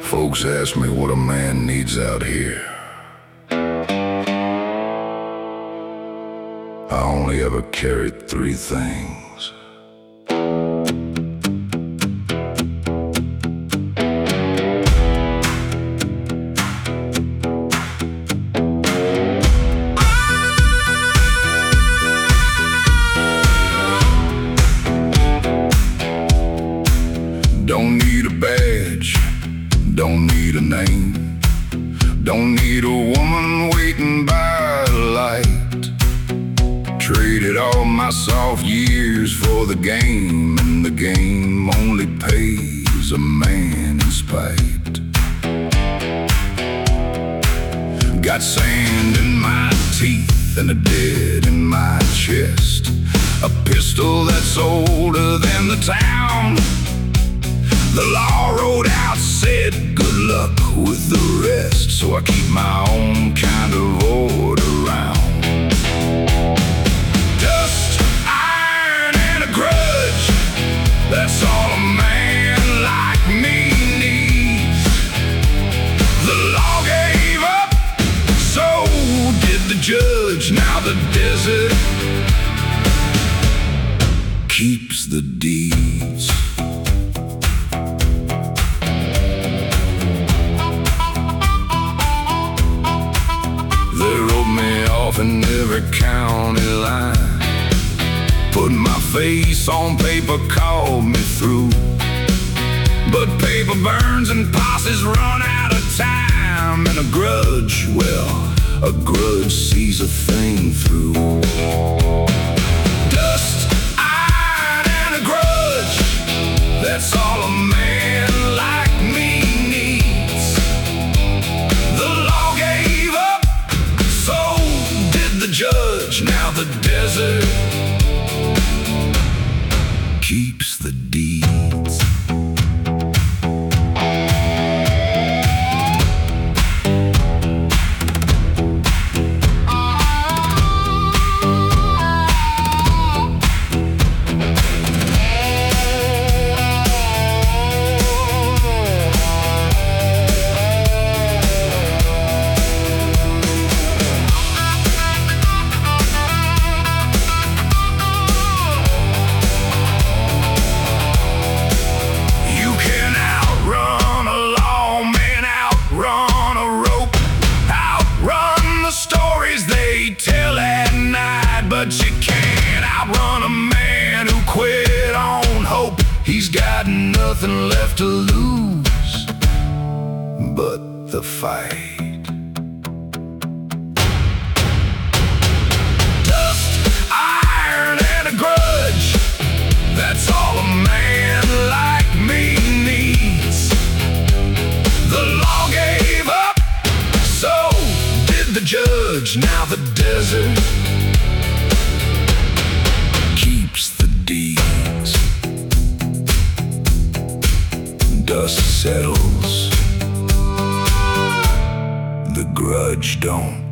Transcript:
Folks ask me what a man needs out here. I only ever carried three things. Don't need a badge, don't need a name, don't need a woman waiting by the light. Traded all my soft years for the game, and the game only pays a man in spite. Got sand in my teeth and a dead in my chest, a pistol that's older than the town. The law wrote out, said good luck with the rest, so I keep my own kind of order around. Dust, iron, and a grudge, that's all a man like me needs. The law gave up, so did the judge. Now the desert keeps the deeds. In every county line, put my face on paper, called me through. But paper burns and posses run out of time, and a grudge, well, a grudge sees a thing through. Dust, iron, and a grudge, that's all a man like me needs. The law gave up, so the judge. Now the desert keeps the deeds. But you can't outrun a man who quit on hope. He's got nothing left to lose but the fight. Dust, iron, and a grudge, that's all a man like me needs. The law gave up, so did the judge. Now the desert keeps the deeds. Dust settles, the grudge don't.